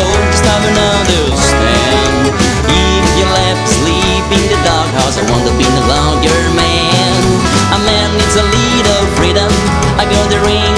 just have an understand. If you left sleep in the doghouse, I want to be no longer man. A man needs a little freedom. I got the ring